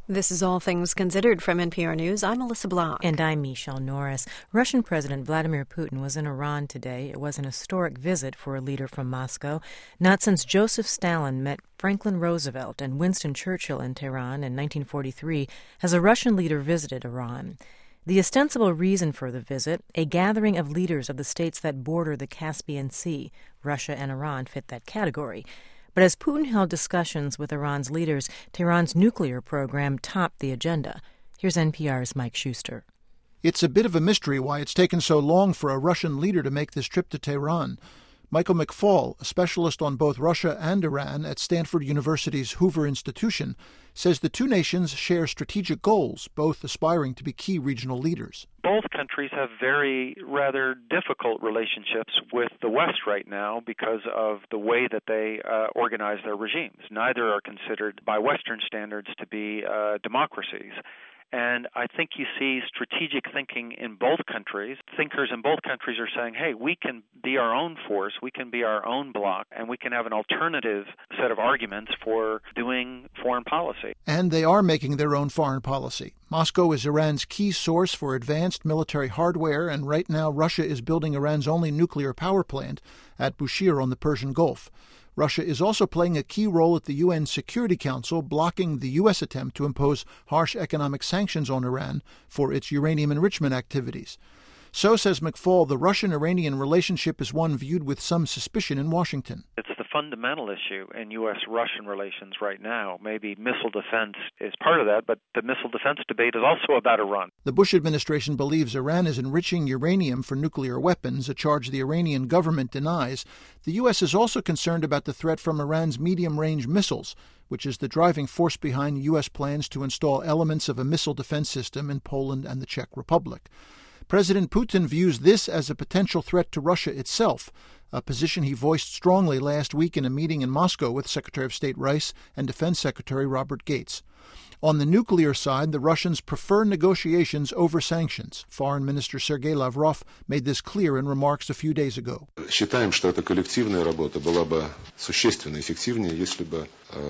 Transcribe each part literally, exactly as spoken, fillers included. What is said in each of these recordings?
This is All Things Considered from N P R News. I'm Melissa Block. And I'm Michelle Norris. Russian President Vladimir Putin was in Iran today. It was an historic visit for a leader from Moscow. Not since Joseph Stalin met Franklin Roosevelt and Winston Churchill in Tehran in nineteen forty-three has a Russian leader visited Iran. The ostensible reason for the visit, a gathering of leaders of the states that border the Caspian Sea. Russia and Iran fit that category. But as Putin held discussions with Iran's leaders, Tehran's nuclear program topped the agenda. Here's N P R's Mike Schuster. It's a bit of a mystery why it's taken so long for a Russian leader to make this trip to Tehran. Michael McFaul, a specialist on both Russia and Iran at Stanford University's Hoover Institution, says the two nations share strategic goals, both aspiring to be key regional leaders. Both countries have very rather difficult relationships with the West right now because of the way that they uh, organize their regimes. Neither are considered by Western standards to be uh, democracies. And I think you see strategic thinking in both countries. Thinkers in both countries are saying, hey, we can be our own force, we can be our own bloc, and we can have an alternative set of arguments for doing foreign policy. And they are making their own foreign policy. Moscow is Iran's key source for advanced military hardware, and right now Russia is building Iran's only nuclear power plant at Bushehr on the Persian Gulf. Russia is also playing a key role at the U N Security Council, blocking the U S attempt to impose harsh economic sanctions on Iran for its uranium enrichment activities. So, says McFaul, the Russian-Iranian relationship is one viewed with some suspicion in Washington. It's the fundamental issue in U S Russian relations right now. Maybe missile defense is part of that, but the missile defense debate is also about Iran. The Bush administration believes Iran is enriching uranium for nuclear weapons, a charge the Iranian government denies. The U S is also concerned about the threat from Iran's medium-range missiles, which is the driving force behind U S plans to install elements of a missile defense system in Poland and the Czech Republic. President Putin views this as a potential threat to Russia itself, a position he voiced strongly last week in a meeting in Moscow with Secretary of State Rice and Defense Secretary Robert Gates. On the nuclear side, the Russians prefer negotiations over sanctions. Foreign Minister Sergei Lavrov made this clear in remarks a few days ago. Считаем, что эта коллективная работа была бы существенно эффективнее, если бы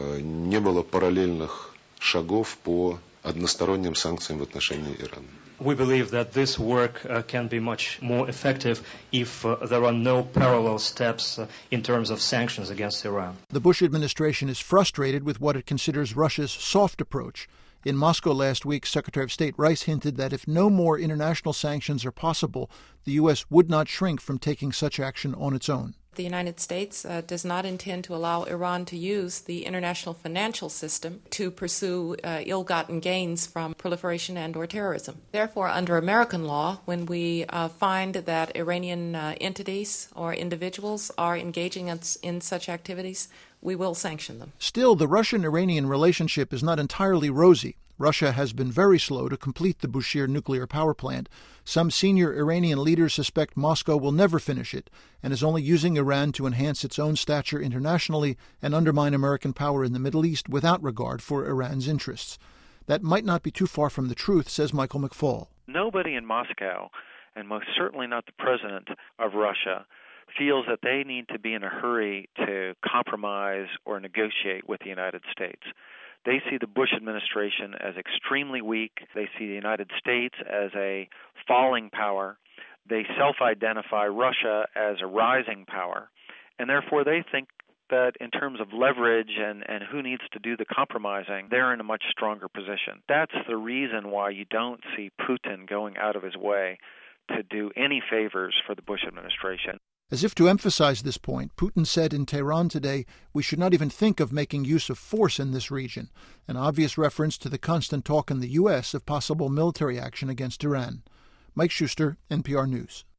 не было параллельных шагов по односторонним санкциям в отношении Ирана. We believe that this work uh, can be much more effective if uh, there are no parallel steps uh, in terms of sanctions against Iran. The Bush administration is frustrated with what it considers Russia's soft approach. In Moscow last week, Secretary of State Rice hinted that if no more international sanctions are possible, the U S would not shrink from taking such action on its own. The United States uh, does not intend to allow Iran to use the international financial system to pursue uh, ill-gotten gains from proliferation and or terrorism. Therefore, under American law, when we uh, find that Iranian uh, entities or individuals are engaging in, in such activities, we will sanction them. Still, the Russian-Iranian relationship is not entirely rosy. Russia has been very slow to complete the Bushehr nuclear power plant. Some senior Iranian leaders suspect Moscow will never finish it and is only using Iran to enhance its own stature internationally and undermine American power in the Middle East without regard for Iran's interests. That might not be too far from the truth, says Michael McFaul. Nobody in Moscow, and most certainly not the president of Russia, feels that they need to be in a hurry to compromise or negotiate with the United States. They see the Bush administration as extremely weak. They see the United States as a falling power. They self-identify Russia as a rising power. And therefore they think that in terms of leverage and, and who needs to do the compromising, they're in a much stronger position. That's the reason why you don't see Putin going out of his way to do any favors for the Bush administration. As if to emphasize this point, Putin said in Tehran today, we should not even think of making use of force in this region, an obvious reference to the constant talk in the U S of possible military action against Iran. Mike Schuster, N P R News.